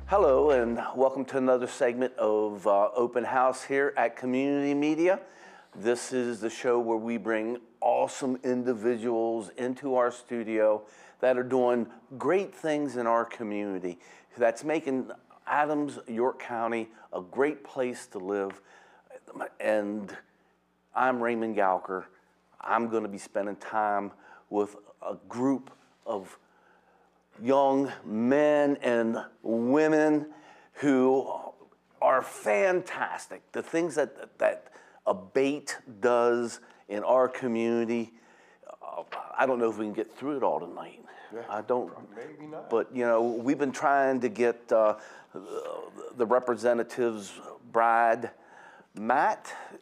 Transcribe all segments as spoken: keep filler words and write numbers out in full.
Hello, and welcome to another segment of uh, Open House here at Community Media. This is the show where we bring awesome individuals into our studio that are doing great things in our community, that's making Adams, York County, a great place to live. And I'm Raymond Gowker. I'm going to be spending time with a group of young men and women who are fantastic. The things that that Abate does in our community, uh, I don't know if we can get through it all tonight. Yeah, I don't. Maybe not. But you know, we've been trying to get uh, the representatives, Brad, Matt,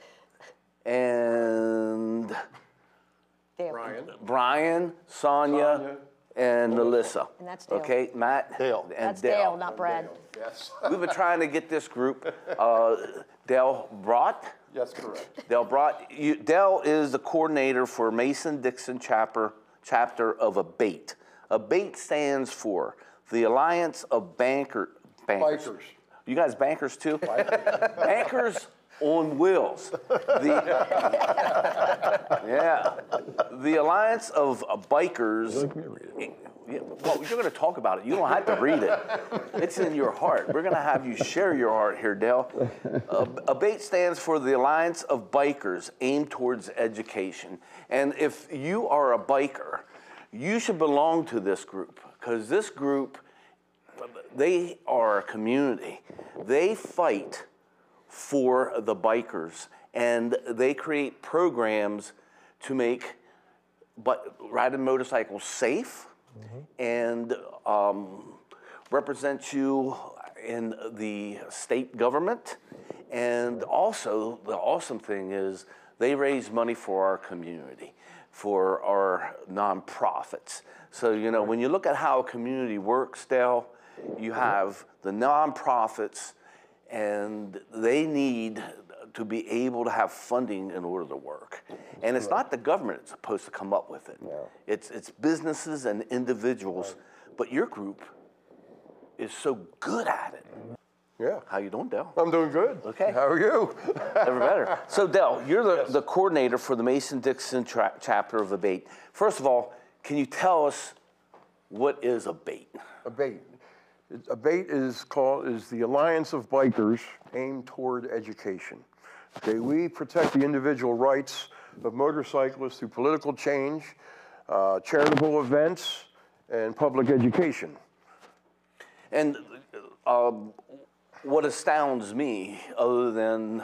and Dale. Brian. Brian, Sonia, Sonia. and Alyssa. And that's Dale. Okay, Matt. Dale. And That's Dale, not Brad. Yes. We've been trying to get this group. Uh, Dale brought. Yes, correct. Dale brought. You, Dale is the coordinator for Mason-Dixon chapter chapter of Abate. Abate stands for the Alliance of Banker Bankers. Bikers. You guys bankers too? Bankers on Wheels. The, yeah. The Alliance of uh, Bikers. Yeah, well, you're going to talk about it. You don't have to read it. It's in your heart. We're going to have you share your heart here, Dale. Uh, Abate stands for the Alliance of Bikers aimed towards education. And if you are a biker, you should belong to this group, because this group, they are a community. They fight for the bikers, and they create programs to make but riding motorcycles safe, mm-hmm. and um, represent you in the state government. And also, the awesome thing is they raise money for our community, for our nonprofits. So, you know, when you look at how a community works, Dale, you have the nonprofits, and they need to be able to have funding in order to work. And it's not the government that's supposed to come up with it. No. It's it's businesses and individuals. But your group is so good at it. Yeah. How you doing, Dale? I'm doing good. Okay. How are you? Never better. So, Dale, you're the, Yes. the coordinator for the Mason-Dixon tra- chapter of Abate. First of all, can you tell us what is Abate? Abate. It's- Abate is called is the Alliance of Bikers aimed toward education. Okay, we protect the individual rights of motorcyclists through political change, uh, charitable events, and public education. And um, what astounds me, other than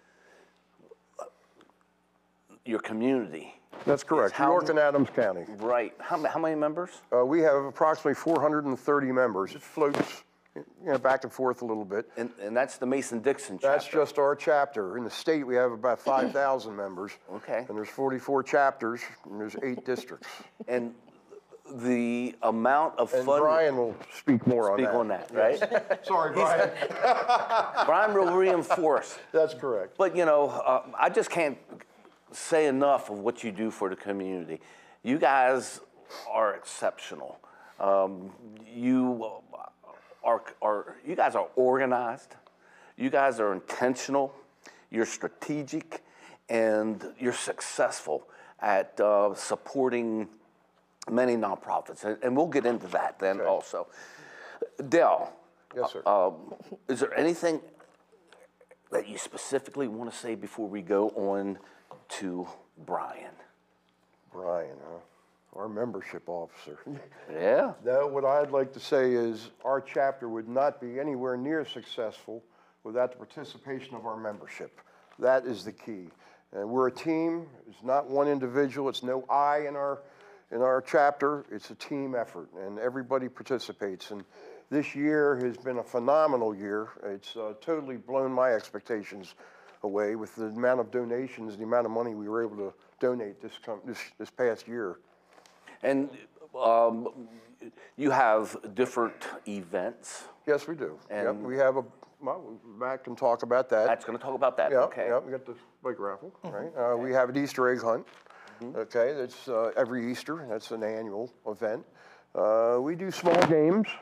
your community, That's correct. how- York and Adams County. right? How, ma- how many members? Uh, we have approximately four hundred thirty members. It floats, you know, back and forth a little bit. And, and that's the Mason-Dixon chapter. That's just our chapter. In the state, we have about five thousand members. Okay. And there's forty-four chapters, and there's eight districts. And the amount of And fund. Brian will speak more on Speak that. on that, right? Sorry, Brian. Brian will reinforce. That's correct. But, you know, uh, I just can't say enough of what you do for the community. You guys are exceptional. Um, you are, are, you guys are organized. You guys are intentional. You're strategic, and you're successful at uh, supporting many nonprofits, and, and we'll get into that then Okay. also. Dale, Yes, sir. um, is there anything that you specifically want to say before we go on to Brian? Brian, huh? Our membership officer. Yeah. Now, what I'd like to say is our chapter would not be anywhere near successful without the participation of our membership. That is the key. And we're a team. It's not one individual. It's no I in our in our chapter. It's a team effort, and everybody participates. And this year has been a phenomenal year. It's uh, totally blown my expectations away with the amount of donations, the amount of money we were able to donate this com- this, this past year. And um, you have different events. Yes, we do. Yep, And- we have a, well, we'll back and talk about that. That's going to talk about that. Yeah, Okay. yeah, we got the bike raffle, right? Uh, we have an Easter egg hunt, okay? That's uh, every Easter. That's an annual event. Uh, we do small games,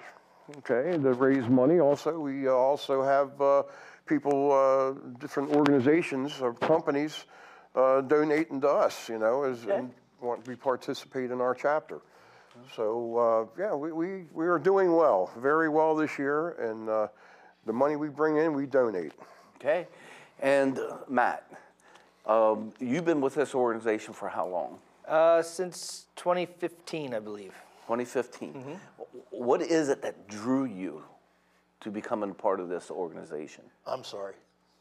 okay, to raise money. Also, we uh, also have uh, people, uh, different organizations or companies uh, donating to us, you know, as, and want to participate in our chapter. So, uh, yeah, we, we, we are doing well, very well this year, and uh, the money we bring in, we donate. Okay. And uh, Matt, um, you've been with this organization for how long? Uh, since twenty fifteen, I believe. twenty fifteen. What is it that drew you to becoming a part of this organization? I'm sorry.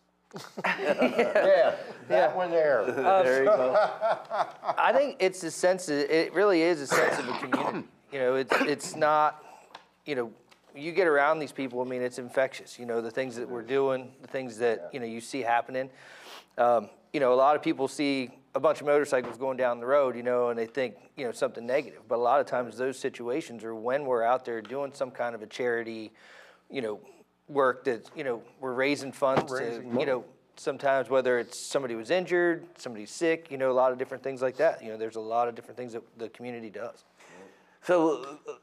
Yeah, that one there. There you go. I think it's a sense of, it really is a sense of a community. You know, it's, it's not, you know, you get around these people, I mean, it's infectious. You know, the things that we're doing, the things that, you know, you see happening. Um, you know, a lot of people see a bunch of motorcycles going down the road, you know, and they think, you know, something negative. But a lot of times those situations are when we're out there doing some kind of a charity, you know, work that, you know, we're raising funds to, you know, sometimes whether it's somebody was injured, somebody's sick, you know, a lot of different things like that. You know, there's a lot of different things that the community does. So uh,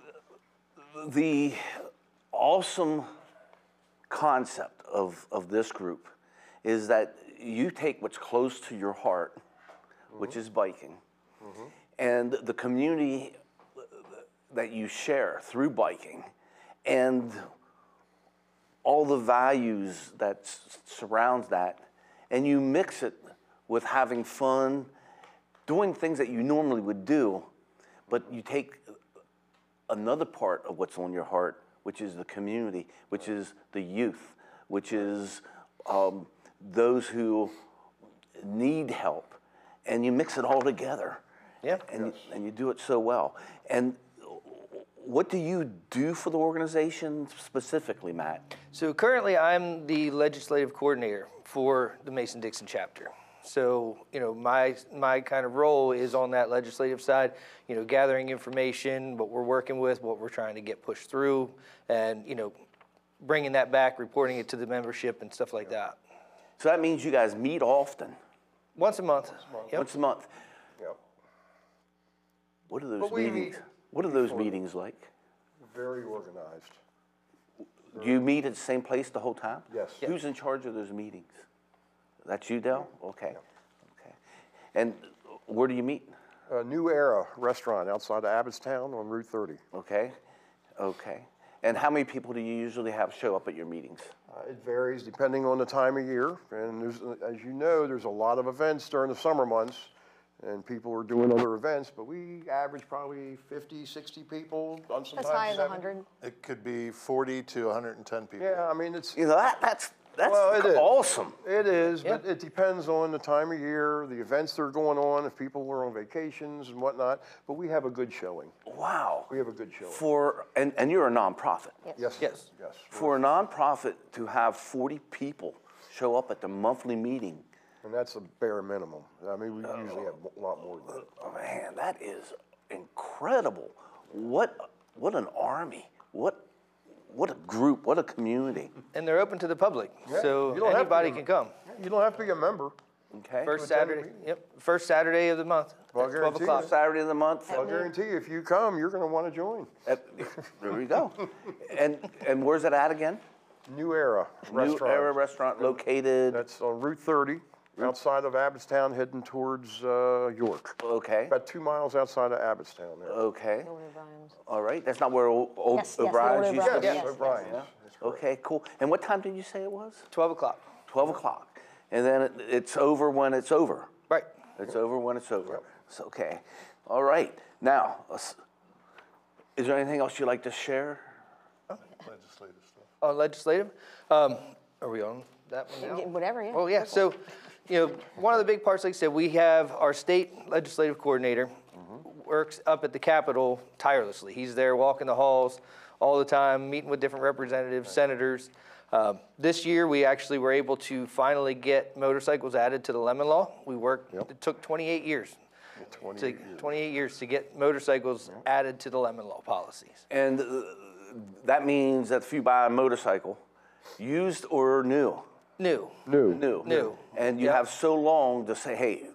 the awesome concept of, of this group is that you take what's close to your heart, which is biking, and the community that you share through biking, and all the values that s- surrounds that, and you mix it with having fun, doing things that you normally would do, but you take another part of what's on your heart, which is the community, which is the youth, which is um, those who need help, and you mix it all together. Yeah. And, you, and you do it so well. And what do you do for the organization specifically, Matt? So currently, I'm the legislative coordinator for the Mason-Dixon chapter. So, you know, my my kind of role is on that legislative side, you know, gathering information, what we're working with, what we're trying to get pushed through, and, you know, bringing that back, reporting it to the membership and stuff like that. So that means you guys meet often, Once a month. Yep. once a month. Yep. What are those But we meetings? meet What are those meetings like? Very organized. Do you meet at the same place the whole time? Yes. Yeah. Who's in charge of those meetings? That's you, Del? Okay. Okay. And where do you meet? A New Era restaurant outside of Abbottstown on Route thirty. Okay. Okay. And how many people do you usually have show up at your meetings? Uh, It varies depending on the time of year, and there's, uh, as you know, there's a lot of events during the summer months, and people are doing other events, but we average probably fifty, sixty people, on sometimes As high as seventy. one hundred. It could be forty to one hundred ten people. Yeah, I mean, it's, You know, that, that's, that's Well, it is. awesome. it is, but Yeah. it depends on the time of year, the events that are going on, if people were on vacations and whatnot, but we have a good showing. Wow. We have a good showing. For, and, and you're a nonprofit. Yes. Yes. Yes. For a nonprofit to have forty people show up at the monthly meeting, And that's a bare minimum. I mean, we usually have a lot more than that. oh, man, that is incredible. What, what an army. What, what a group. What a community. And they're open to the public, Yeah, so you don't have to anybody be- can come. You don't have to be a member. Okay. First attend the Saturday, meeting. yep, first Saturday of the month, Well, I at twelve guarantee o'clock. you. Saturday of the month. I'll guarantee you, if you come, you're going to want to join. At- there we go. And, and where's it at again? New Era New Restaurant. Era Restaurant located, That's on Route thirty, outside of Abbottstown, heading towards uh, York. okay, About two miles outside of Abbottstown there. okay. Old O'Brien's. All right, that's not where O- O- Yes, yes, the O'Brien's Old used to O'Brien's, be? Yes, yes, yes. O'Brien's. That's correct. Okay, cool. And what time did you say it was? twelve o'clock, twelve o'clock. And then it, it's over when it's over. right. It's over when it's over. It's okay. All right. Now, let's- is there anything else you'd like to share? Legislative stuff. On legislative, um, are we on that one now? Whatever, yeah. Oh, yeah, so, you know, one of the big parts, like I said, we have our state legislative coordinator, works up at the Capitol tirelessly. He's there walking the halls all the time, meeting with different representatives, senators. Um, This year, we actually were able to finally get motorcycles added to the lemon law. We worked, it took twenty-eight years. to- twenty-eight years to get motorcycles added to the lemon law policies. And uh, that means that if you buy a motorcycle, used or new, New. New. new, New. and you Yep. have so long to say, hey,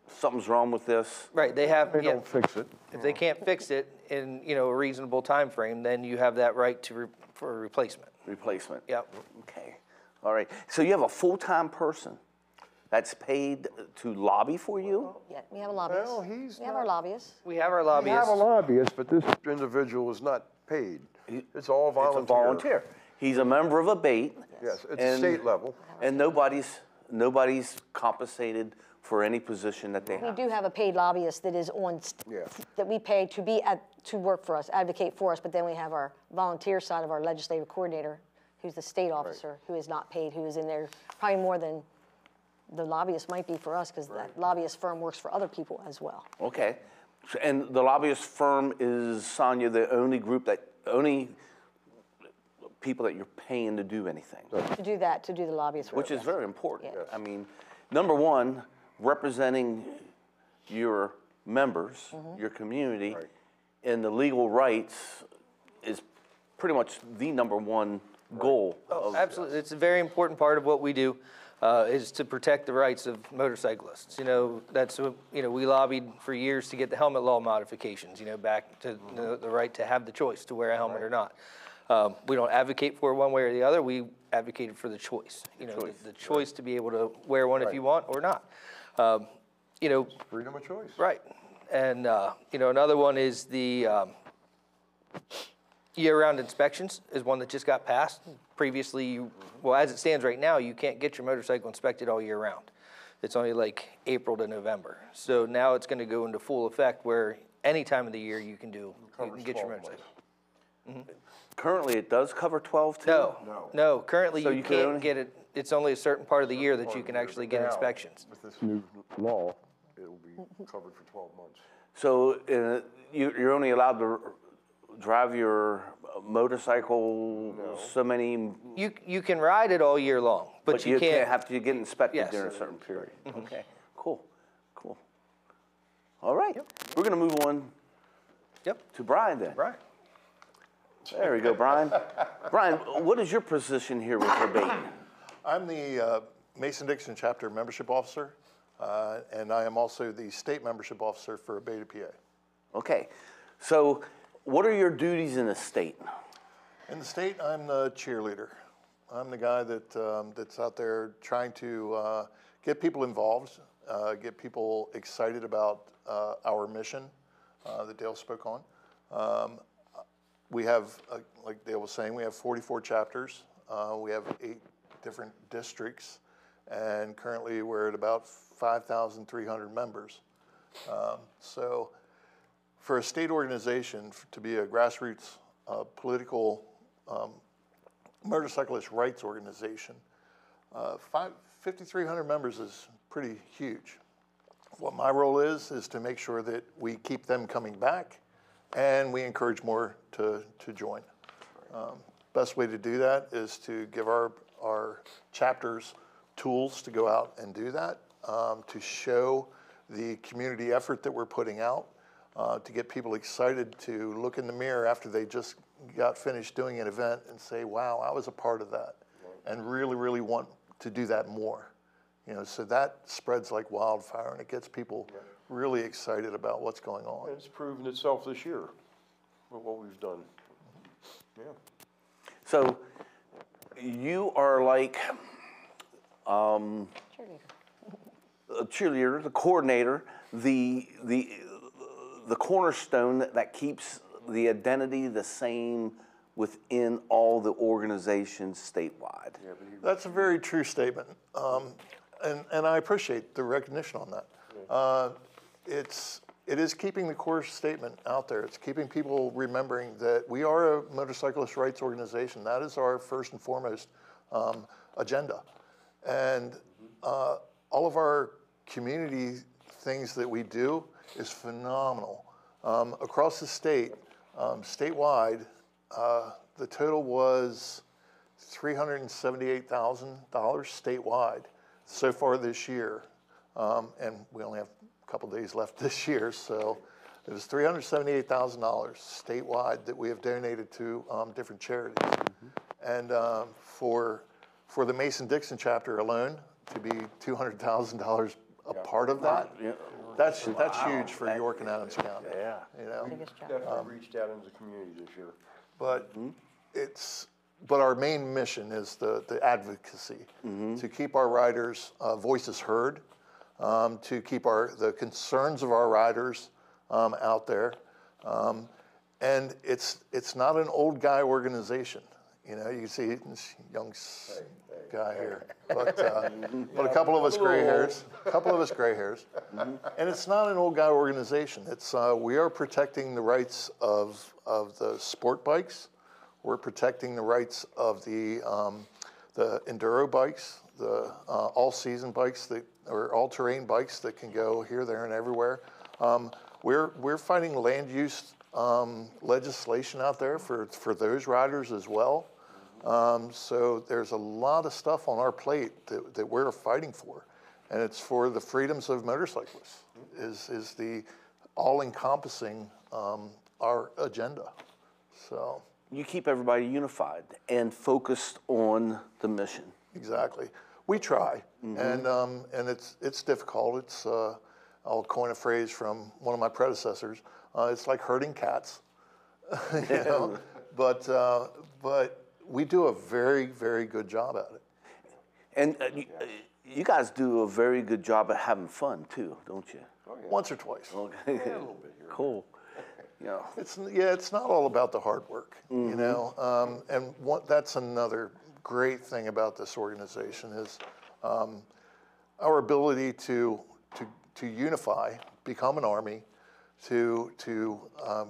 something's wrong with this. Right, they have, They yeah, don't fix it. if they can't fix it in, you know, a reasonable time frame, then you have that right to, re- for a replacement. Replacement. Yep. Okay, all right. So you have a full-time person that's paid to lobby for you? Yeah, we have a lobbyist. Well, he's We have not- our lobbyists. We have our We have lobbyists. a lobbyist, but this individual is not paid. It's all volunteer. It's a volunteer. He's a member of a bait. Yes, it's a and- state level. And nobody's, nobody's compensated for any position that they We have. do have a paid lobbyist that is on, st- Yeah. that we pay to be, at to work for us, advocate for us, but then we have our volunteer side of our legislative coordinator, who's the state officer, who is not paid, who is in there probably more than the lobbyist might be for us, because that lobbyist firm works for other people as well. Okay. So- And the lobbyist firm is, Sonia, the only group that, only people that you're paying to do anything? To do that, to do the lobbyist work. Which is yes. very important. Yes. I mean, number one, representing your members, Mm-hmm. your community, and the legal rights is pretty much the number one goal of. Absolutely, it's a very important part of what we do, uh, is to protect the rights of motorcyclists. You know, that's, what- you know, we lobbied for years to get the helmet law modifications, you know, back to the, the right to have the choice to wear a helmet or not. Um, we don't advocate for it one way or the other, we advocated for the choice, you know, the, the choice to be able to wear one if you want or not. Um, you know, Freedom of choice. right, and, uh, you know, another one is the, um, year-round inspections is one that just got passed. Previously, you, well, as it stands right now, you can't get your motorcycle inspected all year round. It's only like April to November. So now it's gonna go into full effect where any time of the year you can do, you can Covers get your twelve motorcycle. Currently, it does cover twelve too? No, No. no, currently So you you can only- can't get it, it's only a certain part of the year that you can actually get Now, inspections. With this new law, it'll be covered for twelve months. So uh, you, you're only allowed to r- drive your motorcycle so many, You, you can ride it all year long, but but you you can't can't, have to get inspected Yes. during a certain period? Okay, cool, cool. All right, we're gonna move on yep, to Brian then. right. There we go, Brian. Brian, what is your position here with Urbane? I'm the uh, Mason-Dixon Chapter Membership Officer, uh, and I am also the State Membership Officer for Beta P A. Okay, so what are your duties in the state? In the state, I'm the cheerleader. I'm the guy that, um, that's out there trying to uh, get people involved, uh, get people excited about uh, our mission uh, that Dale spoke on. Um, we have, uh, like Dale was saying, we have forty-four chapters. Uh, we have eight different districts, and currently we're at about five thousand three hundred members. Um, so for a state organization f- to be a grassroots uh, political um, motorcyclist rights organization, uh, five, fifty-three hundred members is pretty huge. What my role is, is to make sure that we keep them coming back and we encourage more to, to join. Um, best way to do that is to give our, our chapters tools to go out and do that, um, to show the community effort that we're putting out, uh, to get people excited to look in the mirror after they just got finished doing an event and say, wow, I was a part of that, and really, really want to do that more. You know, so that spreads like wildfire, and it gets people really excited about what's going on. And it's proven itself this year with what we've done. Yeah. So you are like um, Cheerleader. a cheerleader, the coordinator, the, the, the cornerstone that keeps the identity the same within all the organizations statewide. That's a very true statement, um, and, and I appreciate the recognition on that. Uh, it's, it is keeping the core statement out there. It's keeping people remembering that we are a motorcyclist rights organization. That is our first and foremost um, agenda. And uh, all of our community things that we do is phenomenal. Um, across the state, um, statewide, uh, the total was three hundred seventy-eight thousand dollars statewide so far this year. Um, and we only have a couple days left this year, so it was three hundred seventy-eight thousand dollars statewide that we have donated to um, different charities. Mm-hmm. And um, for, for the Mason-Dixon chapter alone, to be two hundred thousand dollars a part of that, Yeah, That's, that's huge for York and Adams County. Yeah. You know? Biggest job. Definitely reached out into the community this year. But it's, but our main mission is the, the advocacy, to keep our riders' uh, voices heard, um, to keep our, the concerns of our riders um, out there. Um, and it's, it's not an old guy organization. You know, you can see this young s- guy here, but, uh, but a couple of us gray hairs, a couple of us gray hairs. And it's not an old guy organization. It's, uh, we are protecting the rights of, of the sport bikes. We're protecting the rights of the, um, the enduro bikes, the uh, all-season bikes, that, or all-terrain bikes that can go here, there, and everywhere. Um, we're, we're fighting land use um, legislation out there for, for those riders as well. Um, so there's a lot of stuff on our plate that, that we're fighting for. And it's for the freedoms of motorcyclists, is, is the all-encompassing um, our agenda, so. You keep everybody unified and focused on the mission. Exactly. We try, and um, and it's it's difficult. It's uh, I'll coin a phrase from one of my predecessors. Uh, it's like herding cats, you know. But uh, but we do a very very good job at it. And uh, you, uh, you guys do a very good job at having fun too, don't you? Once or twice. Okay. Cool. You know. It's yeah. It's not all about the hard work, you know. Um, and what, that's another great thing about this organization is um, our ability to to to unify, become an army, to to um,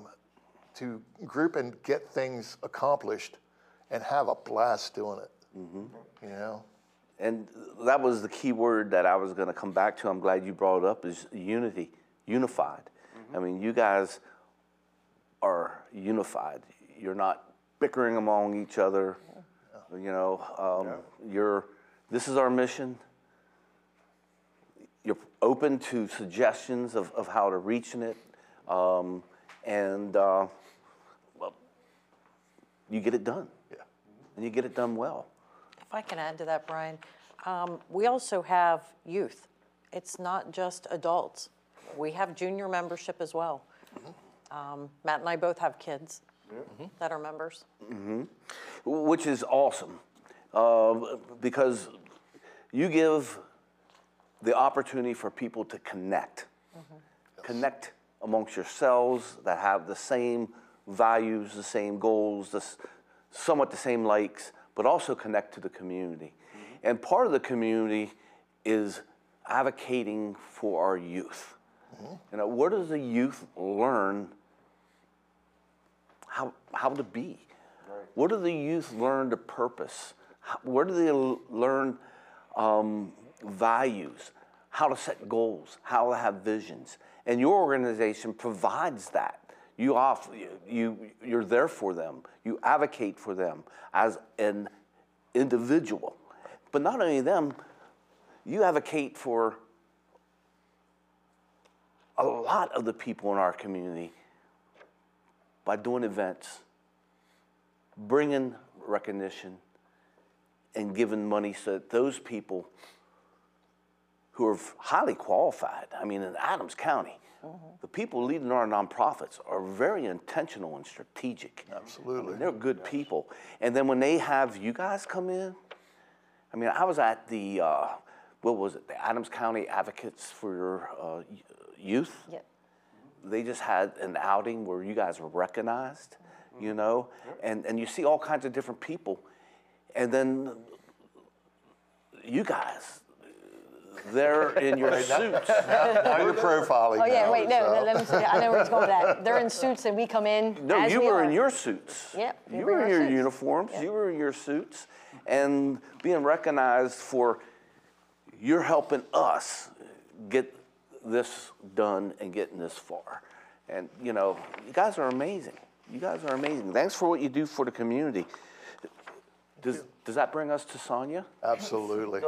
to group and get things accomplished, and have a blast doing it. You know. And that was the key word that I was going to come back to. I'm glad you brought it up, is unity, unified. I mean, you guys are unified. You're not bickering among each other. You know, um, you're, this is our mission. You're open to suggestions of, of how to reach in it. Um, and, uh, well, you get it done. Yeah. And you get it done well. If I can add to that, Brian, um, we also have youth. It's not just adults. We have junior membership as well. Um, Matt and I both have kids that are members. Which is awesome, uh, because you give the opportunity for people to connect, connect amongst yourselves that have the same values, the same goals, the, s- somewhat the same likes, but also connect to the community. And part of the community is advocating for our youth. You know, where does the youth learn how, how to be? Where do the youth learn the purpose? How, where do they l- learn um, values? How to set goals? How to have visions? And your organization provides that. You off, you you're there for them. You advocate for them as an individual, but not only them. You advocate for a lot of the people in our community by doing events, bringing recognition, and giving money so that those people who are highly qualified, I mean, in Adams County, the people leading our nonprofits are very intentional and strategic. Absolutely. I mean, they're good people. And then when they have you guys come in, I mean, I was at the, uh, what was it, the Adams County Advocates for uh, Youth. Yep. They just had an outing where you guys were recognized, you know, and, and you see all kinds of different people. And then you guys, they're in your suits. Now you're profiling. Oh, yeah, now, wait, no, so. no, let me see. I know where he's going with that. They're in suits and we come in No, as you we were are. in your suits. Yep, we You were in were in our your suits. uniforms, Yep. you were in your suits, and being recognized for you're helping us get this done and getting this far. And, you know, you guys are amazing. You guys are amazing. Thanks for what you do for the community. Does, does that bring us to Sonia? Absolutely.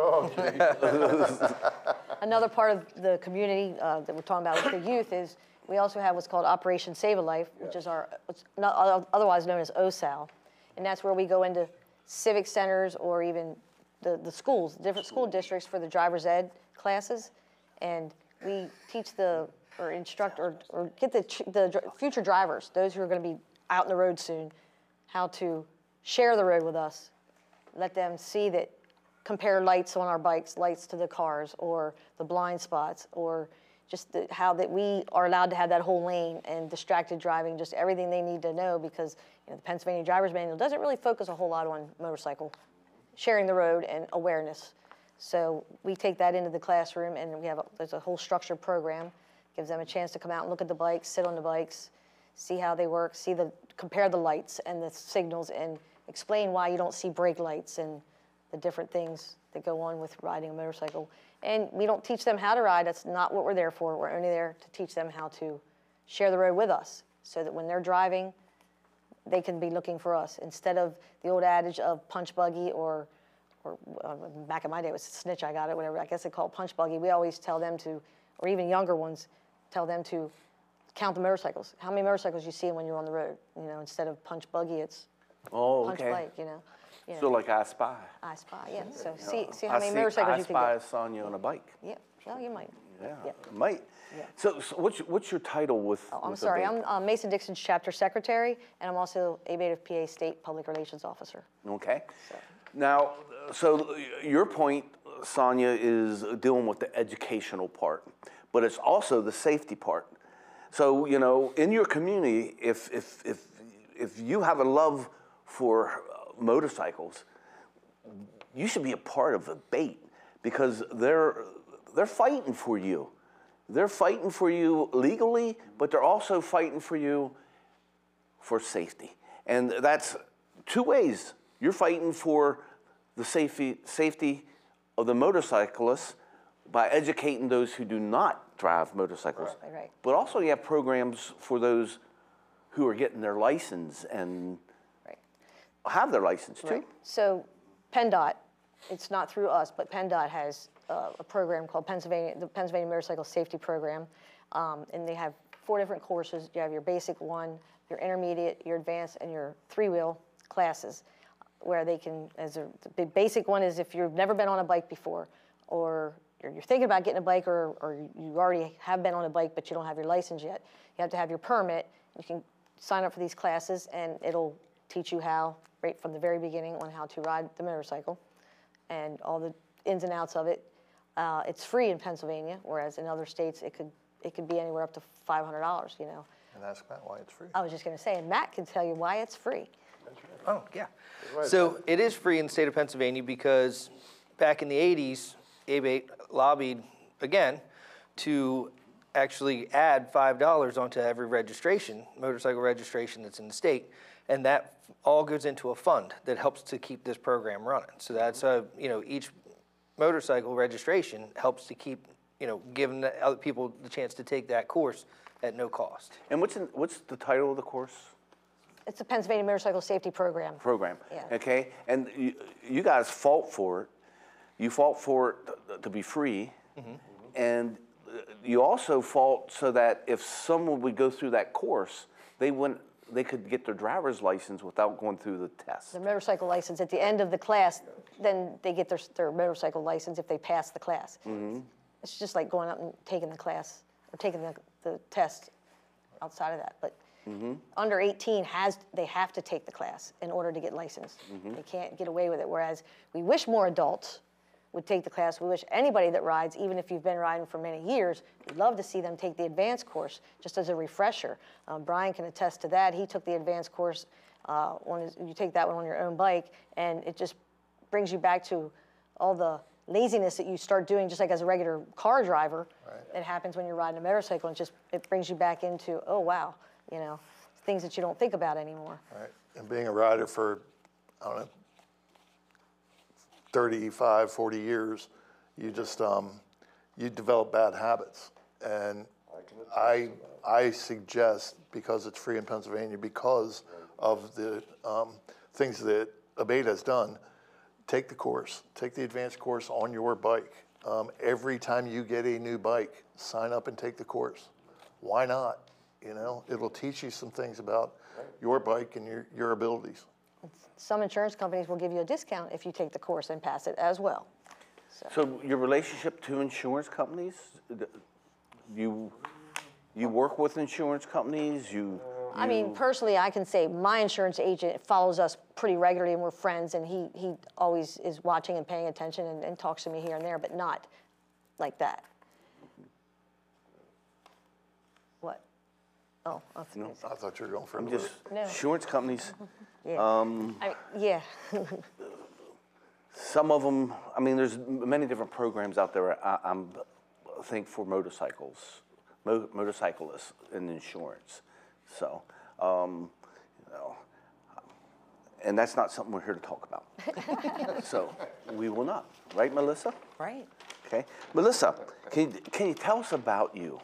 Another part of the community uh, that we're talking about with the youth is we also have what's called Operation Save a Life, which is our, what's not, otherwise known as O S A L. And that's where we go into civic centers or even the, the schools, different school districts for the driver's ed classes, and we teach the, or instruct, or, or get the, ch- the dr- future drivers, those who are going to be out in the road soon, how to share the road with us. Let them see that, compare lights on our bikes, lights to the cars, or the blind spots, or just the, how that we are allowed to have that whole lane, and distracted driving, just everything they need to know, because you know, the Pennsylvania Driver's Manual doesn't really focus a whole lot on motorcycle sharing the road and awareness. So we take that into the classroom, and we have a, there's a whole structured program, gives them a chance to come out and look at the bikes, sit on the bikes, see how they work, see the compare the lights and the signals, and explain why you don't see brake lights and the different things that go on with riding a motorcycle. And we don't teach them how to ride. That's not what we're there for. We're only there to teach them how to share the road with us, so that when they're driving, they can be looking for us, instead of the old adage of punch buggy, or, or uh, back in my day it was snitch, I got it, whatever. I guess they call it punch buggy. We always tell them to, or even younger ones, tell them to count the motorcycles. How many motorcycles you see when you're on the road? You know, instead of punch buggy, it's Oh, punch okay. bike. You know. You know. So like I Spy. I Spy, yeah. So see, see how I many see motorcycles I you can Spy get. Sonia on a bike. Yeah, well, you might. Yeah, Yeah. might. Yeah. So, so what's your, what's your title with? Oh, I'm with the sorry, bank? I'm uh, Mason-Dixon's chapter secretary, and I'm also A B A P A State Public Relations Officer. Okay. Now, so your point, Sonia, is dealing with the educational part, but it's also the safety part. So, you know, in your community, if if if if you have a love for uh, motorcycles, you should be a part of the debate, because they're they're fighting for you. They're fighting for you legally, but they're also fighting for you for safety. And that's two ways. You're fighting for the safety safety of the motorcyclists by educating those who do not drive motorcycles. Right, right. But also you have programs for those who are getting their license and Right. have their license too. Right. So PennDOT, it's not through us, but PennDOT has uh, a program called Pennsylvania, the Pennsylvania Motorcycle Safety Program, um, and they have four different courses. You have your basic one, your intermediate, your advanced, and your three-wheel classes, where they can, as a, the basic one is if you've never been on a bike before, or you're, you're thinking about getting a bike, or, or you already have been on a bike but you don't have your license yet, you have to have your permit. You can sign up for these classes, and it'll teach you how, right from the very beginning, on how to ride the motorcycle and all the ins and outs of it. Uh, it's free in Pennsylvania, whereas in other states it could it could be anywhere up to five hundred dollars. You know. And ask Matt why it's free. I was just going to say, and Matt can tell you why it's free. Oh, yeah. So it is free in the state of Pennsylvania because back in the eighties, A B A lobbied again to actually add five dollars onto every registration, motorcycle registration that's in the state. And that all goes into a fund that helps to keep this program running. So that's, a, you know, each motorcycle registration helps to keep, you know, giving the other people the chance to take that course at no cost. And what's in, what's the title of the course? It's the Pennsylvania Motorcycle Safety Program. Program. Yeah. Okay, and you, you guys fought for it. You fought for it to, to be free, mm-hmm. and you also fought so that if someone would go through that course, they wouldn't. They could get their driver's license without going through the test. The motorcycle license at the end of the class, then they get their their motorcycle license if they pass the class. Mm-hmm. It's just like going out and taking the class or taking the, the test outside of that, but. Mm-hmm. Under eighteen has they have to take the class in order to get licensed. Mm-hmm. They can't get away with it. Whereas we wish more adults would take the class. We wish anybody that rides, even if you've been riding for many years, we'd love to see them take the advanced course just as a refresher. Um, Brian can attest to that. He took the advanced course. Uh, on his, you take that one on your own bike, and it just brings you back to all the laziness that you start doing, just like as a regular car driver. Right. It happens when you're riding a motorcycle, and just it brings you back into, oh wow. You know, things that you don't think about anymore. Right, and being a rider for, I don't know, thirty-five, forty years, you just, um, you develop bad habits. And I, I suggest, because it's free in Pennsylvania, because of the um, things that Abate has done, take the course, take the advanced course on your bike. Um, every time you get a new bike, sign up and take the course. Why not? You know, it'll teach you some things about your bike and your, your abilities. Some insurance companies will give you a discount if you take the course and pass it as well. So, so your relationship to insurance companies, you, you work with insurance companies, you, I mean, personally, I can say my insurance agent follows us pretty regularly, and we're friends, and he, he always is watching and paying attention and, and talks to me here and there, but not like that. What? Oh, I was gonna say- I thought you were going for a I'm loop. just, No. insurance companies, yeah. Um, I, yeah. some of them, I mean, there's many different programs out there, I, I'm, I think for motorcycles, mo- motorcyclists and insurance. So, um, you know, and that's not something we're here to talk about. So we will not, right, Melissa? Right. Okay, Melissa, can you, can you tell us about you?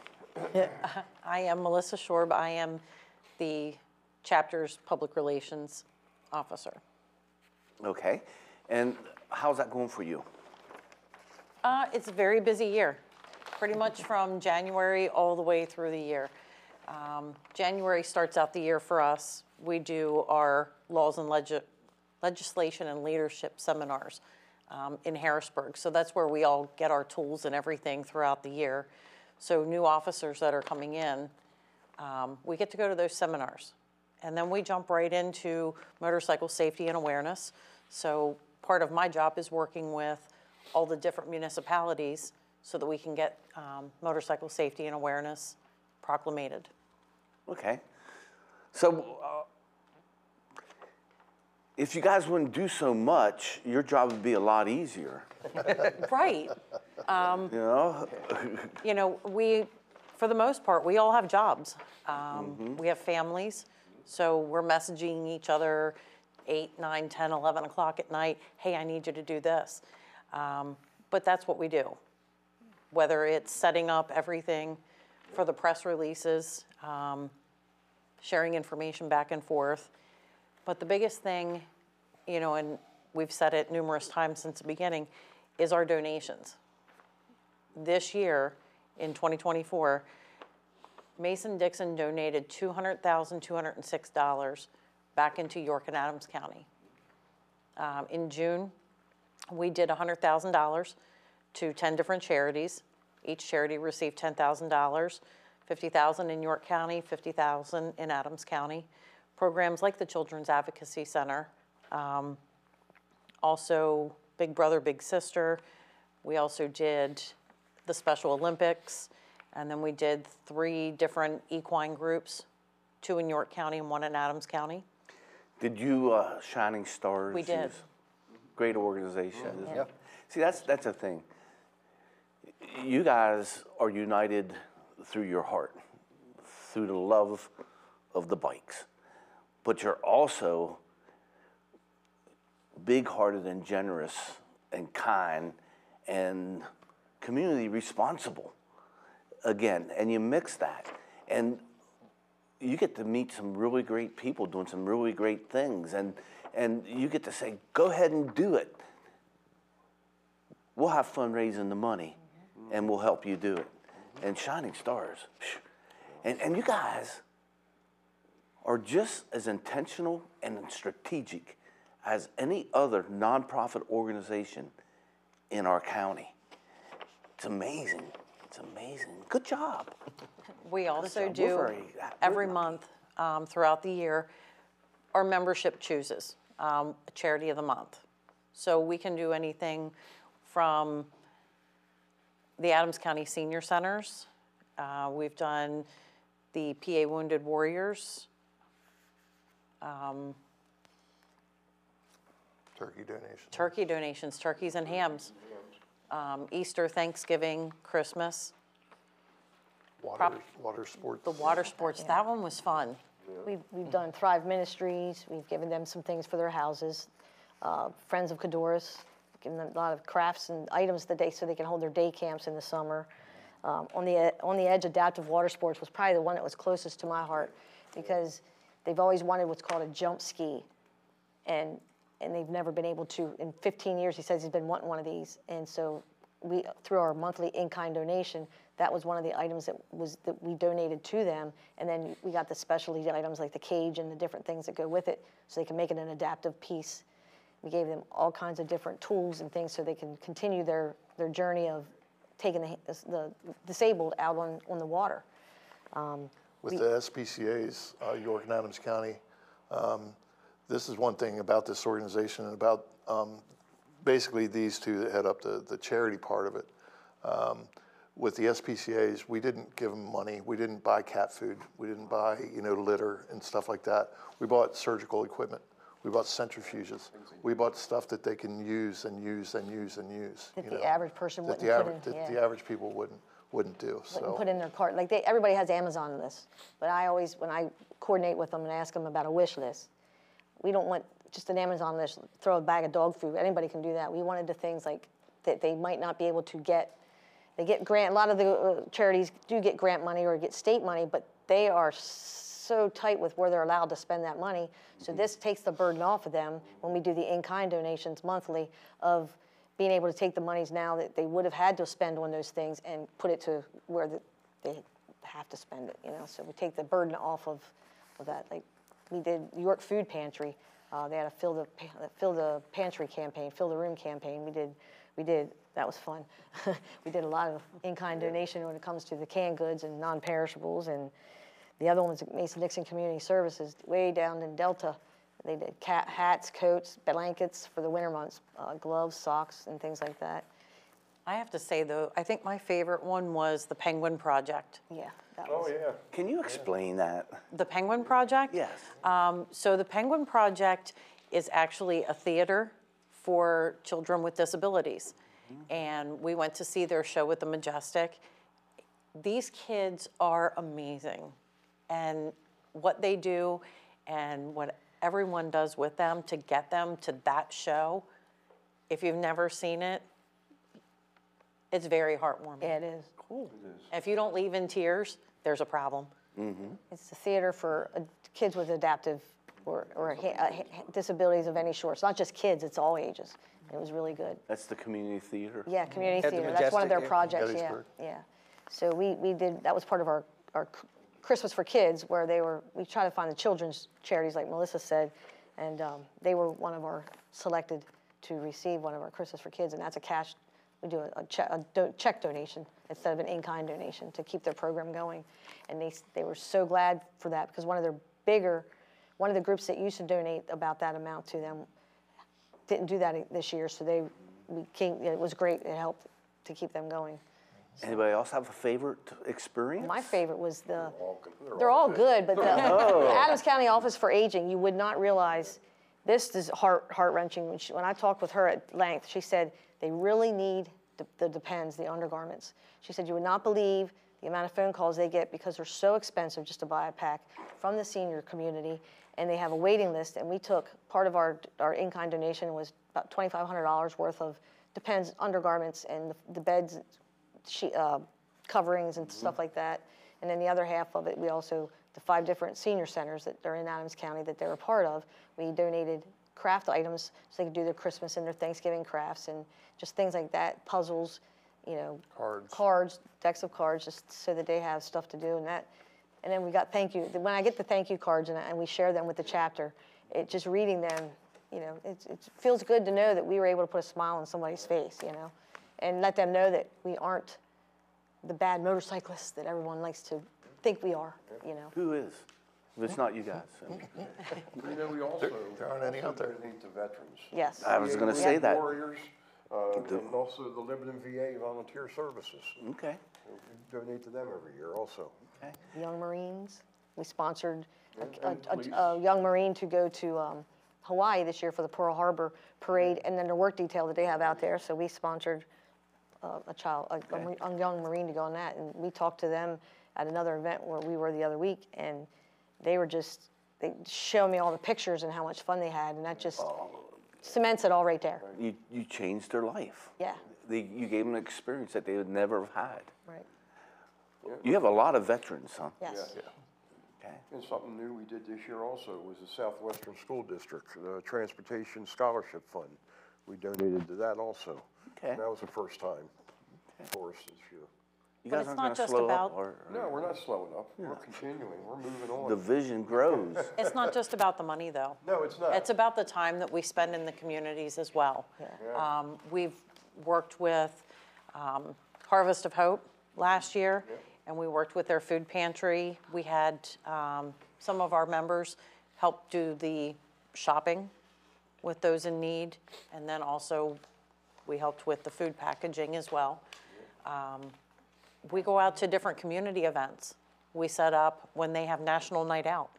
I am Melissa Shorb. I am the chapter's public relations officer. Okay, and how's that going for you? Uh, it's a very busy year, pretty much from January all the way through the year. Um, January starts out the year for us. We do our laws and leg- legislation and leadership seminars um, in Harrisburg. So that's where we all get our tools and everything throughout the year. So new officers that are coming in, um, we get to go to those seminars. And then we jump right into motorcycle safety and awareness. So part of my job is working with all the different municipalities so that we can get um, motorcycle safety and awareness proclamated. Okay, so uh, if you guys wouldn't do so much, your job would be a lot easier, Right. you know? You know, we, for the most part, we all have jobs. Um, We have families, so we're messaging each other eight, nine, ten, eleven o'clock at night, hey, I need you to do this. Um, But that's what we do. Whether it's setting up everything for the press releases, um, sharing information back and forth. But the biggest thing, you know, and we've said it numerous times since the beginning, is our donations. This year, in twenty twenty-four, Mason-Dixon donated two hundred thousand two hundred six dollars back into York and Adams County. Um, in June, we did one hundred thousand dollars to ten different charities. Each charity received ten thousand dollars, fifty thousand dollars in York County, fifty thousand dollars in Adams County. Programs like the Children's Advocacy Center, um, also Big Brother, Big Sister. We also did the Special Olympics, and then we did three different equine groups, two in York County and one in Adams County. Did you, uh, Shining Stars? We did. use- Great organization. isn't it? See, that's, that's the thing. You guys are united through your heart, through the love of the bikes, but you're also big-hearted and generous and kind and community responsible. Again, and you mix that, and you get to meet some really great people doing some really great things, and and you get to say, go ahead and do it. We'll have fun raising the money, and we'll help you do it. And Shining Stars, phew. and and you guys are just as intentional and strategic as any other nonprofit organization in our county. It's amazing. It's amazing. Good job. We also job. do, We're very- we're every lucky. month um, throughout the year, our membership chooses um, a charity of the month. So we can do anything from the Adams County Senior Centers. Uh, We've done the P A Wounded Warriors. Turkey donation. Turkey donations, turkeys and hams. Um, Easter, Thanksgiving, Christmas, Water, water sports. the water sports. That one was fun. We've, we've done Thrive Ministries, we've given them some things for their houses. Uh, Friends of Cadorus, given them a lot of crafts and items that they, so they can hold their day camps in the summer. Um, on the On the Edge Adaptive Water Sports was probably the one that was closest to my heart, because they've always wanted what's called a jump ski, and and they've never been able to. In fifteen years, he says he's been wanting one of these, and so we, through our monthly in-kind donation, that was one of the items that was that we donated to them, and then we got the specialty items like the cage and the different things that go with it, so they can make it an adaptive piece. We gave them all kinds of different tools and things so they can continue their their journey of taking the, the disabled out on, on the water. With the S P C As, uh, York and Adams County, um, this is one thing about this organization and about um, basically these two that head up the, the charity part of it. Um, with the S P C As, we didn't give them money. We didn't buy cat food. We didn't buy, you know, litter and stuff like that. We bought surgical equipment. We bought centrifuges. We bought stuff that they can use and use and use and use. That you the know, average person that wouldn't the put average, in, that yeah. the average people wouldn't wouldn't do. Wouldn't So put in their cart. Like they, everybody has Amazon lists, but I always, when I coordinate with them and ask them about a wish list, we don't want just an Amazon list, throw a bag of dog food. Anybody can do that. We wanted the things like that they might not be able to get. They get grant, a lot of the uh, charities do get grant money or get state money, but they are so tight with where they're allowed to spend that money. So this takes the burden off of them when we do the in-kind donations monthly of being able to take the monies now that they would have had to spend on those things and put it to where the, they have to spend it, you know? So we take the burden off of, of that. Like we did York Food Pantry. Uh, they had a fill the, fill the pantry campaign, fill the room campaign. We did, we did, that was fun. We did a lot of in-kind donation when it comes to the canned goods and non-perishables. And the other one was Mason-Dixon Community Services, way down in Delta. They did cat hats, coats, blankets for the winter months, uh, gloves, socks, and things like that. I have to say, though, I think my favorite one was the Penguin Project. Yeah, that Oh, was. yeah. Can you explain that? The Penguin Project? Yes. Um, so the Penguin Project is actually a theater for children with disabilities. And we went to see their show at the Majestic. These kids are amazing. And what they do and what everyone does with them to get them to that show, if you've never seen it, it's very heartwarming. Yeah, it is. Cool. If you don't leave in tears, there's a problem. It's a theater for uh, kids with adaptive or, or ha- uh, ha- disabilities of any sort. It's not just kids, it's all ages. It was really good. That's the community theater? Yeah, community At the theater. That's one of their Majestic, projects. Yeah, Gettysburg. yeah. So we, we did. That was part of our our C- Christmas for Kids, where they were. We try to find the children's charities, like Melissa said, and um, they were one of our selected to receive one of our Christmas for Kids, and that's a cash. We do a, a, check, a do, check donation instead of an in-kind donation to keep their program going, and they they were so glad for that because one of their bigger, one of the groups that used to donate about that amount to them didn't do that this year, so they we came. It was great. It helped to keep them going. Anybody else have a favorite experience? My favorite was the. They're They're all good, but the, Oh. the Adams County Office for Aging, you would not realize. This is heart heart wrenching. When, she, when I talked with her at length, she said they really need the, the Depends, the undergarments. She said you would not believe the amount of phone calls they get because they're so expensive just to buy a pack from the senior community, and they have a waiting list. And we took part of our our in-kind donation was about twenty-five hundred dollars worth of Depends undergarments and the, the beds, she, uh, coverings and stuff like that. And then the other half of it, we also, the five different senior centers that are in Adams County that they're a part of, we donated craft items so they could do their Christmas and their Thanksgiving crafts and just things like that, puzzles, you know. Cards. Cards, decks of cards, just so that they have stuff to do and that. And then we got thank you. When I get the thank you cards and, and we share them with the chapter, it just reading them, you know, it, it feels good to know that we were able to put a smile on somebody's face, you know, and let them know that we aren't the bad motorcyclists that everyone likes to think we are, you know. Who is? If it's not you guys. You know, we also. there aren't any out there. Donate to veterans. Yes. I was going to V A say that. Warriors, uh, and also the Lebanon V A Volunteer Services. Okay. We donate to them every year also. Young Marines. We sponsored a, And- a- and a- a young Marine to go to um, Hawaii this year for the Pearl Harbor Parade and then the work detail that they have out there. So we sponsored uh, a child, a, a Mar- a young Marine to go on that. And we talked to them at another event where we were the other week, and they were just, they showed me all the pictures and how much fun they had, and that just cements it all right there. You, you changed their life. Yeah. They, you gave them an experience that they would never have had. Right. You have a lot of veterans, huh? Yes. Okay. And something new we did this year also was the Southwestern School District, the Transportation Scholarship Fund. We donated to that also. Okay. That was the first time for us this year. You But guys it's aren't not gonna just slow about- up, or, or No, we're not slowing up. We're continuing. We're moving on. the vision grows. It's not just about the money, though. No, it's not. It's about the time that we spend in the communities as well. Um, We've worked with um, Harvest of Hope last year, and we worked with their food pantry. We had um, some of our members help do the shopping with those in need, and then also we helped with the food packaging as well. Um, we go out to different community events. We set up, when they have National Night Out,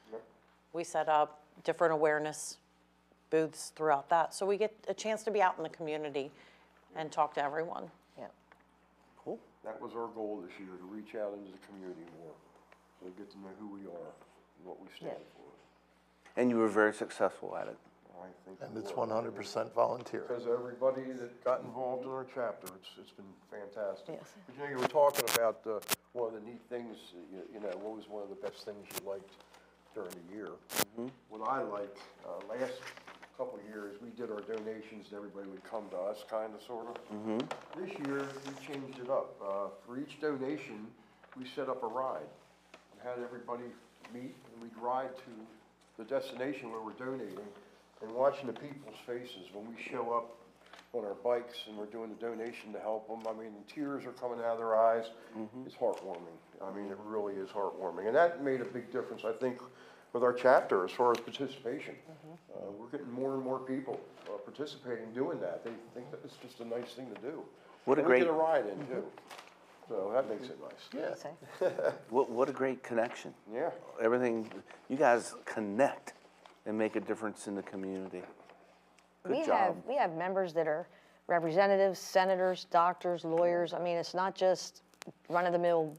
we set up different awareness booths throughout that. So we get a chance to be out in the community and talk to everyone. Yeah. Cool. That was our goal this year, to reach out into the community more, so they get to know who we are and what we stand Yeah. for. And you were very successful at it. I think And we it's were. one hundred percent volunteer. Because everybody that got involved in our chapter, it's, it's been fantastic. Yes. But you know, you were talking about, uh, one of the neat things, you, you know, what was one of the best things you liked during the year? What I liked, uh, last couple of years, we did our donations and everybody would come to us, kinda, sorta. This year, we changed it up. Uh, for each donation, we set up a ride. We had everybody meet and we'd ride to the destination where we're donating, and watching the people's faces when we show up on our bikes and we're doing the donation to help them. I mean, tears are coming out of their eyes. It's heartwarming. I mean, it really is heartwarming. And that made a big difference, I think, with our chapter as far as participation. Uh, we're getting more and more people uh, participating, doing that. They think that it's just a nice thing to do. What a And great- we get a ride in too. So that makes it nice. Yeah. Say. What, what a great connection. Yeah. Everything, you guys connect and make a difference in the community. Good We job. have, we have members that are representatives, senators, doctors, lawyers. I mean, it's not just run-of-the-mill.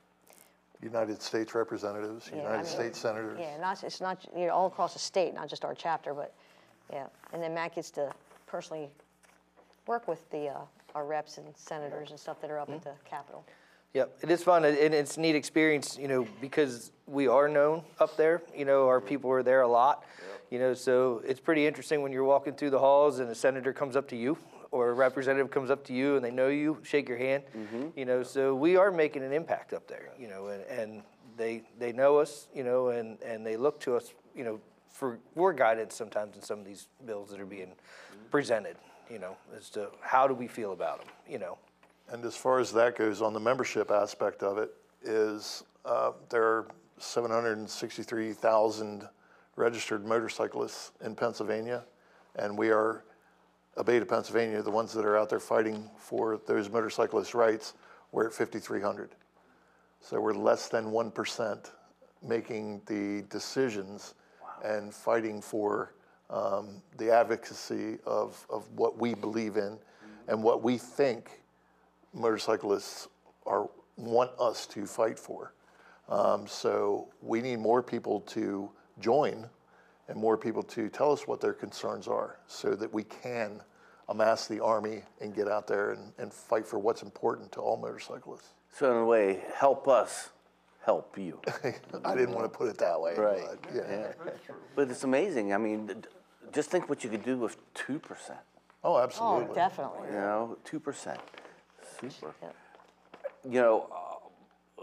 United States representatives, Yeah, I United mean, States senators. Yeah, not, it's not, you know, all across the state, not just our chapter, but, yeah. And then Matt gets to personally work with the, uh, our reps and senators and stuff that are up at the Capitol. Yep, it is fun, and it's a neat experience, you know, because we are known up there. You know, our people are there a lot. You know, so it's pretty interesting when you're walking through the halls and a senator comes up to you, or a representative comes up to you and they know you, shake your hand. You know, so we are making an impact up there. You know, and, and they they know us. You know, and and they look to us. You know, for for guidance sometimes in some of these bills that are being presented. You know, as to how do we feel about them. You know. And as far as that goes, on the membership aspect of it, is uh, there are seven hundred sixty-three thousand registered motorcyclists in Pennsylvania, and we are, Abeta, Pennsylvania, the ones that are out there fighting for those motorcyclists' rights, we're at fifty-three hundred. So we're less than one percent making the decisions and fighting for um, the advocacy of, of what we believe in and what we think motorcyclists are want us to fight for. Um, so we need more people to join and more people to tell us what their concerns are so that we can amass the army and get out there and, and fight for what's important to all motorcyclists. So in a way, help us help you. I didn't want to put it that way, Right. but yeah. But it's amazing. I mean, d- just think what you could do with two percent. Oh, Oh, absolutely. definitely. You know, two percent. Super. Yeah. You know, uh,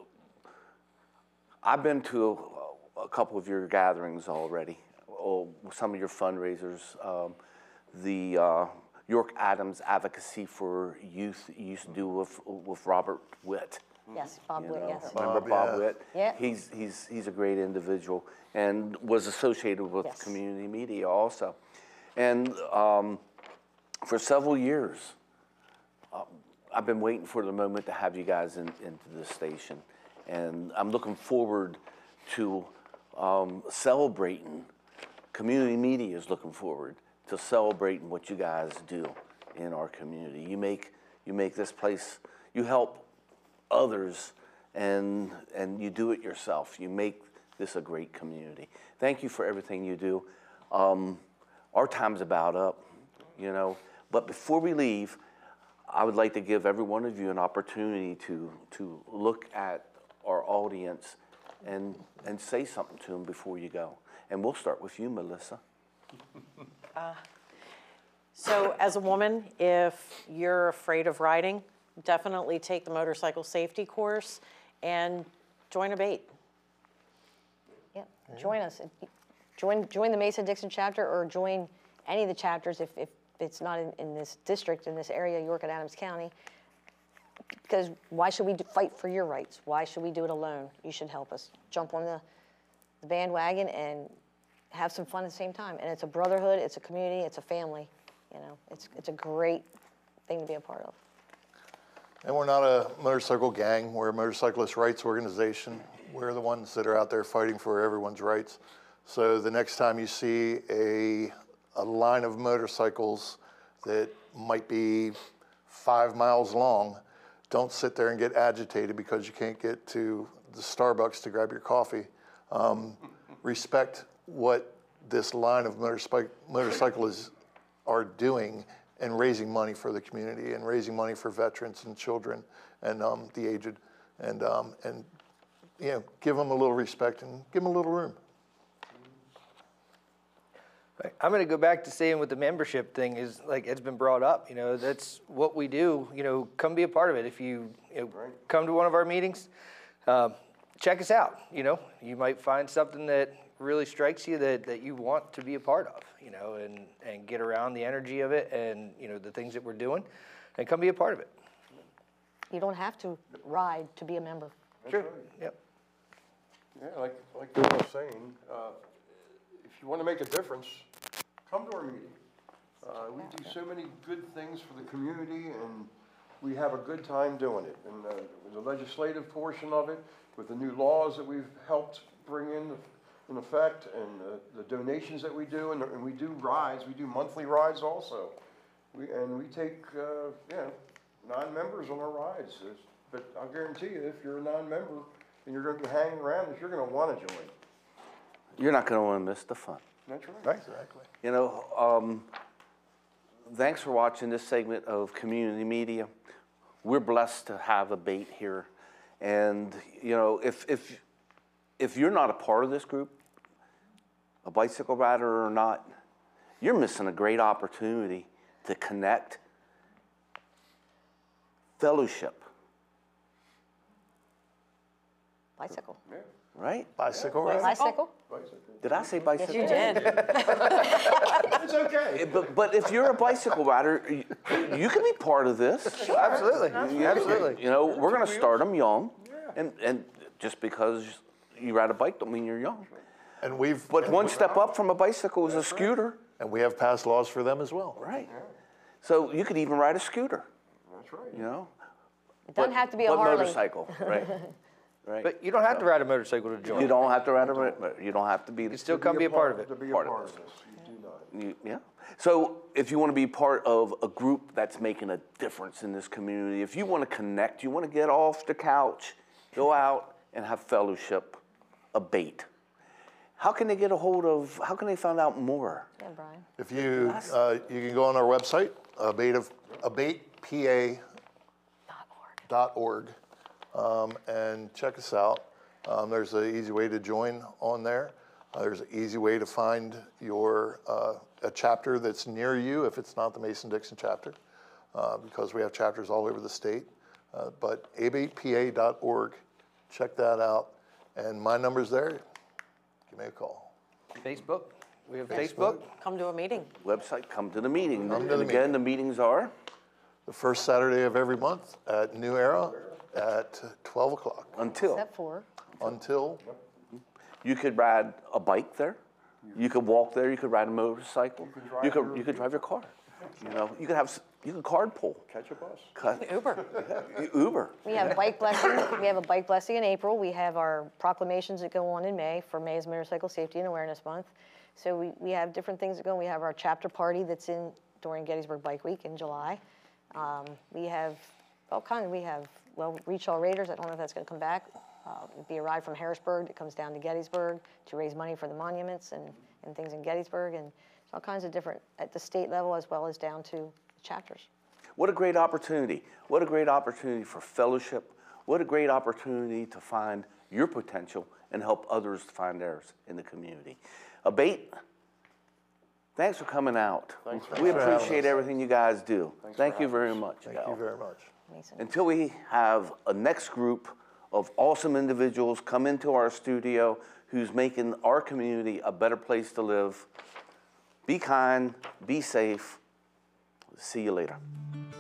I've been to a, a couple of your gatherings already, or some of your fundraisers. Um, the uh, York Adams Advocacy for Youth you used to do with with Robert Witt. Yes, Bob You Witt, know, yes. Remember Bob, Bob yeah. Witt? Yeah. He's he's he's a great individual and was associated with Yes. community media also, and um, for several years. I've been waiting for the moment to have you guys in, into the station, and I'm looking forward to um, celebrating. Community media is looking forward to celebrating what you guys do in our community. You make you make this place. You help others, and and you do it yourself. You make this a great community. Thank you for everything you do. Um, our time's about up, you know. But before we leave, I would like to give every one of you an opportunity to to look at our audience and and say something to them before you go. And we'll start with you, Melissa. So as a woman, if you're afraid of riding, definitely take the motorcycle safety course and join Abate. Yeah, join us. Join, join the Mason-Dixon chapter or join any of the chapters if, if it's not in, in this district, in this area, York and Adams County. because why should we do- fight for your rights? Why should we do it alone? You should help us. Jump on the, the bandwagon and have some fun at the same time. And it's a brotherhood, it's a community, it's a family. You know, it's it's a great thing to be a part of. And we're not a motorcycle gang, we're a motorcyclist rights organization. We're the ones that are out there fighting for everyone's rights. So the next time you see a, a line of motorcycles that might be five miles long, don't sit there and get agitated because you can't get to the Starbucks to grab your coffee. Um, respect what this line of motorcyc- motorcyclists are doing and raising money for the community and raising money for veterans and children and um, the aged, and um, and you know, give them a little respect and give them a little room. I'm going to go back to saying with the membership thing is like it's been brought up. You know, that's what we do. You know, come be a part of it. If you, you know, come to one of our meetings, um, check us out. You know, you might find something that really strikes you that, that you want to be a part of. You know, and and get around the energy of it and you know the things that we're doing, and come be a part of it. You don't have to ride to be a member. Sure. Yep. Yeah, like, like Bill was saying, uh, if you want to make a difference, come to our meeting. Uh, we do so many good things for the community, and we have a good time doing it. And uh, the legislative portion of it, with the new laws that we've helped bring in, in effect, and uh, the donations that we do, and, and we do rides, we do monthly rides also. We, and we take, uh, you know, non-members on our rides. It's- But I'll guarantee you, if you're a non-member and you're going to be hanging around, you're going to want to join. You're not going to want to miss the fun. That's right. Exactly. You know, um, thanks for watching this segment of Community Media. We're blessed to have a bait here. And, you know, if, if, if you're not a part of this group, a bicycle rider or not, you're missing a great opportunity to connect, fellowship, Bicycle. right? Bicycle ride. Bicycle? Did I say bicycle? You did. It's okay. But, but if you're a bicycle rider, you, you can be part of this. Absolutely. Absolutely. You know, we're going to start them young, and, and just because you ride a bike don't mean you're young. And we've But one step up from a bicycle is a scooter, and we have passed laws for them as well. right? So you could even ride a scooter, That's right. you know? It doesn't But- have to be a but Harley. motorcycle, right? Right. But you don't have to ride a motorcycle to join. You don't have to ride a, you don't have to be. You still come be a part of it. To be a Part part of of this, you do not. You- Yeah. So if you want to be part of a group that's making a difference in this community, if you want to connect, you want to get off the couch, go out and have fellowship, a bait. How can they get a hold of, how can they find out more? Yeah, Brian. If you, uh, you can go on our website, abate of, abate P A dot org, um, and check us out. Um, there's an easy way to join on there. Uh, there's an easy way to find your, uh, a chapter that's near you if it's not the Mason-Dixon chapter, uh, because we have chapters all over the state. Uh, but abate P A dot org, check that out. And my number's there. Give me a call. Facebook. We have Facebook. Come to a meeting. Website, come to the meeting. Come to And the again, the meetings are? The first Saturday of every month at New Era at twelve o'clock Until. Except for, until, You could ride a bike there. You could walk there. You could ride a motorcycle. You could you could drive your car. You know, you could have s- you could carpool. Catch a bus. Cut, Uber. Uber. we have bike blessing, we have a bike blessing in April. We have our proclamations that go on in May for May's Motorcycle Safety and Awareness Month. So we, we have different things that go. We have our chapter party that's in during Gettysburg Bike Week in July. Um, we have all kinds, we have, well, Reach All Raiders, I don't know if that's gonna come back. Uh, it'd be a ride from Harrisburg that comes down to Gettysburg to raise money for the monuments and, and things in Gettysburg, and all kinds of different, at the state level as well as down to the chapters. What a great opportunity. What a great opportunity for fellowship. What a great opportunity to find your potential and help others find theirs in the community. Abate, thanks for coming out. Thanks for We having us. appreciate everything you guys do. Thanks Thank for you having very us. much. thank Gal. you very much. Mason. Until we have a next group of awesome individuals come into our studio who's making our community a better place to live. Be kind, be safe. See you later.